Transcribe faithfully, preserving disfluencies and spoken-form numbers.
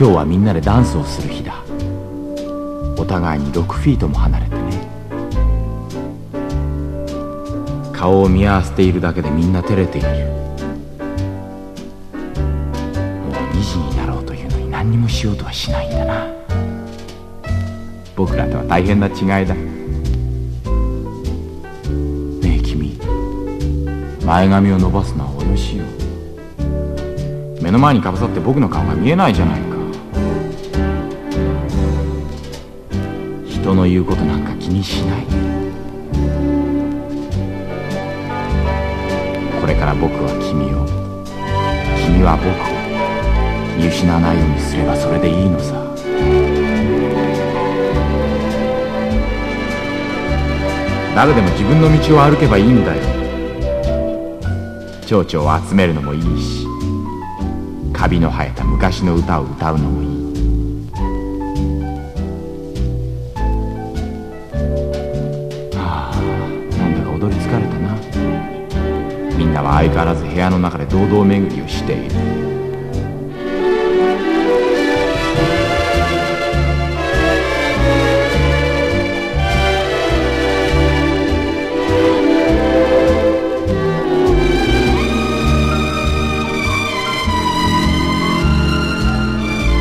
今日はみんなでダンスをする日だ。お互いにろくフィートも離れてね。顔を見合わせているだけでみんな照れている。もうにじになろうというのに何にもしようとはしないんだな。僕らとは大変な違いだ。ねえ君、前髪を伸ばすのはおよしよ。目の前にかぶさって僕の顔が見えないじゃないか。人の言うことなんか気にしない。これから僕は君を、君は僕を見失わないようにすればそれでいいのさ。誰でも自分の道を歩けばいいんだよ。蝶々を集めるのもいいし、カビの生えた昔の歌を歌うのもいい。はあ、なんだか踊り疲れたな。みんなは相変わらず部屋の中で堂々巡りをしている。